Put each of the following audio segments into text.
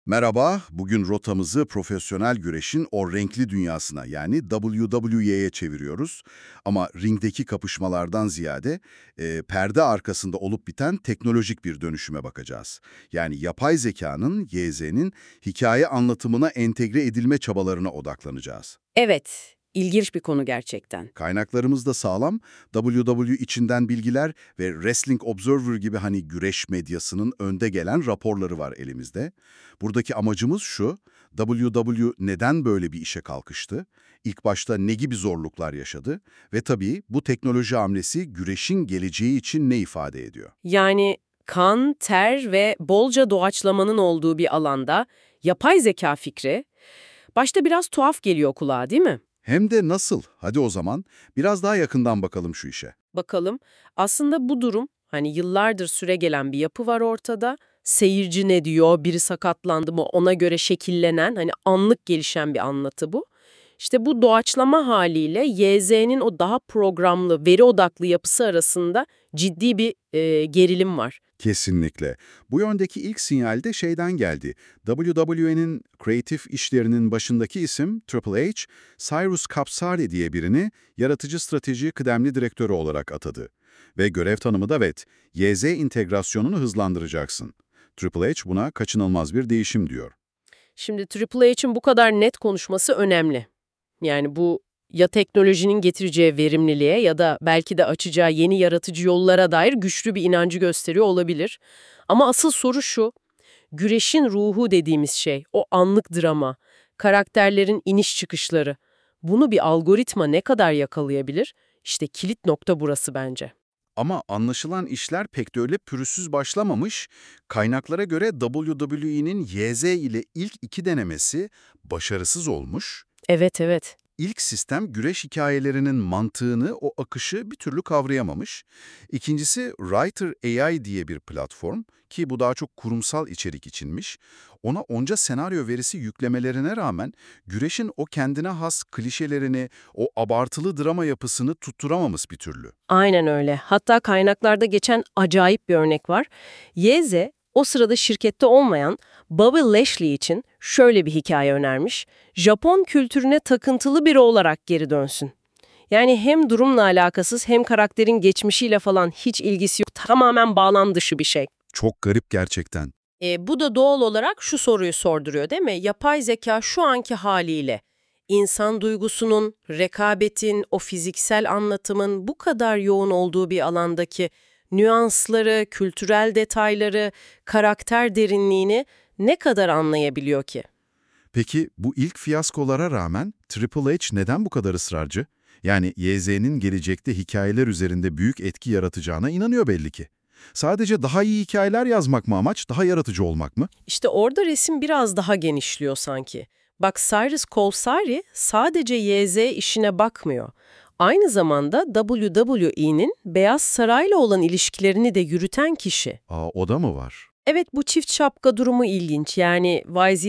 Merhaba, bugün rotamızı profesyonel güreşin o renkli dünyasına yani WWE'ye çeviriyoruz. Ama ringdeki kapışmalardan ziyade perde arkasında olup biten teknolojik bir dönüşüme bakacağız. Yani yapay zekanın, YZ'nin hikaye anlatımına entegre edilme çabalarına odaklanacağız. Evet, ilginç bir konu gerçekten. Kaynaklarımız da sağlam, WWE içinden bilgiler ve Wrestling Observer gibi hani güreş medyasının önde gelen raporları var elimizde. Buradaki amacımız şu, WWE neden böyle bir işe kalkıştı? İlk başta ne gibi zorluklar yaşadı? Ve tabii bu teknoloji hamlesi güreşin geleceği için ne ifade ediyor? Yani kan, ter ve bolca doğaçlamanın olduğu bir alanda yapay zeka fikri başta biraz tuhaf geliyor kulağa, değil mi? Hem de nasıl? Hadi o zaman biraz daha yakından bakalım şu işe. Bakalım, aslında bu durum hani yıllardır süregelen bir yapı var ortada. Seyirci ne diyor, biri sakatlandı mı ona göre şekillenen, hani anlık gelişen bir anlatı bu. İşte bu doğaçlama haliyle YZ'nin o daha programlı, veri odaklı yapısı arasında ciddi bir gerilim var. Kesinlikle. Bu yöndeki ilk sinyal de şeyden geldi. WWE'nin kreatif işlerinin başındaki isim Triple H, Cyrus Kapsari diye birini yaratıcı strateji kıdemli direktörü olarak atadı. Ve görev tanımı da evet, YZ entegrasyonunu hızlandıracaksın. Triple H buna kaçınılmaz bir değişim diyor. Şimdi Triple H'in bu kadar net konuşması önemli. Yani bu ya teknolojinin getireceği verimliliğe ya da belki de açacağı yeni yaratıcı yollara dair güçlü bir inancı gösteriyor olabilir. Ama asıl soru şu, güreşin ruhu dediğimiz şey, o anlık drama, karakterlerin iniş çıkışları, bunu bir algoritma ne kadar yakalayabilir? İşte kilit nokta burası bence. Ama anlaşılan işler pek de öyle pürüzsüz başlamamış. Kaynaklara göre WWE'nin YZ ile ilk iki denemesi başarısız olmuş. Evet, evet. İlk sistem güreş hikayelerinin mantığını, o akışı bir türlü kavrayamamış. İkincisi Writer AI diye bir platform ki bu daha çok kurumsal içerik içinmiş. Ona onca senaryo verisi yüklemelerine rağmen güreşin o kendine has klişelerini, o abartılı drama yapısını tutturamamış bir türlü. Aynen öyle. Hatta kaynaklarda geçen acayip bir örnek var. Yeze, o sırada şirkette olmayan Bobby Lashley için şöyle bir hikaye önermiş. Japon kültürüne takıntılı biri olarak geri dönsün. Yani hem durumla alakasız hem karakterin geçmişiyle falan hiç ilgisi yok. Tamamen bağlam dışı bir şey. Çok garip gerçekten. Bu da doğal olarak şu soruyu sorduruyor, değil mi? Yapay zeka şu anki haliyle insan duygusunun, rekabetin, o fiziksel anlatımın bu kadar yoğun olduğu bir alandaki nüansları, kültürel detayları, karakter derinliğini ne kadar anlayabiliyor ki? Peki bu ilk fiyaskolara rağmen Triple H neden bu kadar ısrarcı? Yani YZ'nin gelecekte hikayeler üzerinde büyük etki yaratacağına inanıyor belli ki. Sadece daha iyi hikayeler yazmak mı amaç, daha yaratıcı olmak mı? İşte orada resim biraz daha genişliyor sanki. Bak Cyrus Kolsari sadece YZ işine bakmıyor. Aynı zamanda WWE'nin Beyaz Saray'la olan ilişkilerini de yürüten kişi. Aa, o da mı var? Evet, bu çift şapka durumu ilginç. Yani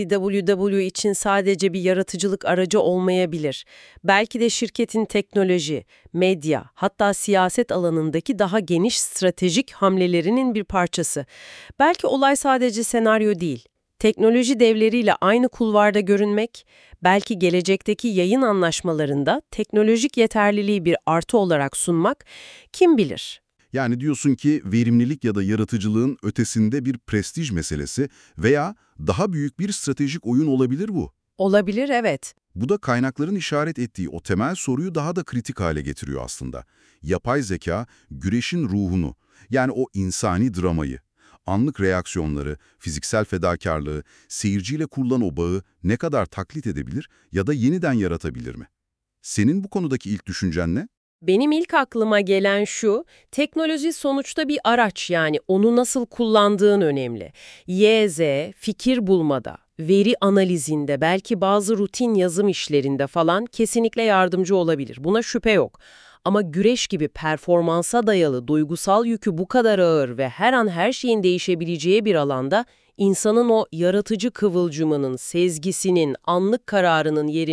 YZWW için sadece bir yaratıcılık aracı olmayabilir. Belki de şirketin teknoloji, medya, hatta siyaset alanındaki daha geniş stratejik hamlelerinin bir parçası. Belki olay sadece senaryo değil. Teknoloji devleriyle aynı kulvarda görünmek, belki gelecekteki yayın anlaşmalarında teknolojik yeterliliği bir artı olarak sunmak, kim bilir? Yani diyorsun ki verimlilik ya da yaratıcılığın ötesinde bir prestij meselesi veya daha büyük bir stratejik oyun olabilir bu. Olabilir, evet. Bu da kaynakların işaret ettiği o temel soruyu daha da kritik hale getiriyor aslında. Yapay zeka, güreşin ruhunu, yani o insani dramayı, anlık reaksiyonları, fiziksel fedakarlığı, seyirciyle kurulan o bağı ne kadar taklit edebilir ya da yeniden yaratabilir mi? Senin bu konudaki ilk düşüncen ne? Benim ilk aklıma gelen şu, teknoloji sonuçta bir araç, yani onu nasıl kullandığın önemli. YZ, fikir bulmada, veri analizinde, belki bazı rutin yazım işlerinde falan kesinlikle yardımcı olabilir. Buna şüphe yok. Ama güreş gibi performansa dayalı duygusal yükü bu kadar ağır ve her an her şeyin değişebileceği bir alanda insanın o yaratıcı kıvılcımının, sezgisinin, anlık kararının yerini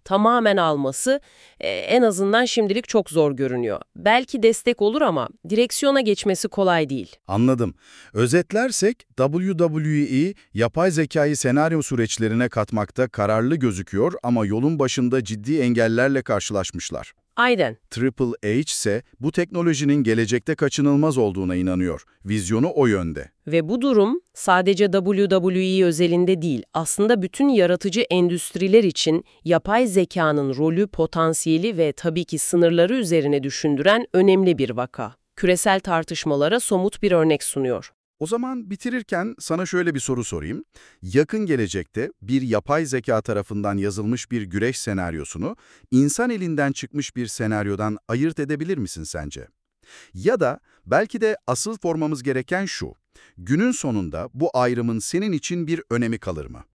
tamamen alması en azından şimdilik çok zor görünüyor. Belki destek olur ama direksiyona geçmesi kolay değil. Anladım. Özetlersek WWE yapay zekayı senaryo süreçlerine katmakta kararlı gözüküyor ama yolun başında ciddi engellerle karşılaşmışlar. Aynen. Triple H ise bu teknolojinin gelecekte kaçınılmaz olduğuna inanıyor. Vizyonu o yönde. Ve bu durum sadece WWE özelinde değil, aslında bütün yaratıcı endüstriler için yapay zekanın rolü, potansiyeli ve tabii ki sınırları üzerine düşündüren önemli bir vaka. Küresel tartışmalara somut bir örnek sunuyor. O zaman bitirirken sana şöyle bir soru sorayım. Yakın gelecekte bir yapay zeka tarafından yazılmış bir güreş senaryosunu insan elinden çıkmış bir senaryodan ayırt edebilir misin sence? Ya da belki de asıl formamız gereken şu. Günün sonunda bu ayrımın senin için bir önemi kalır mı?